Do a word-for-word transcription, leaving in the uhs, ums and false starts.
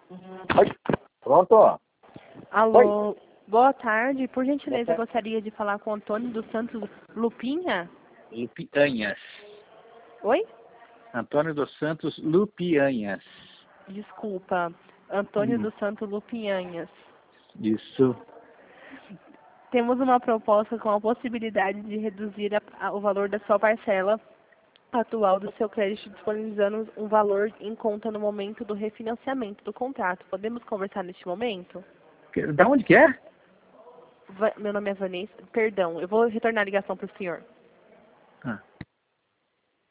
Oi. Pronto? Alô, boa tarde. Por gentileza, Boa eu gostaria de falar com o Antônio dos Santos Lupinha. Lupianhas. Oi? Antônio dos Santos Lupianhas. Desculpa. Antônio Hum. dos Santos Lupinhanhas. Isso. Temos uma proposta com a possibilidade de reduzir a, a, o valor da sua parcela atual do seu crédito, disponibilizando um valor em conta no momento do refinanciamento do contrato. Podemos conversar neste momento? Que- Da onde que é? Va- Meu nome é Vanessa. Perdão, eu vou retornar a ligação para o senhor. Ah.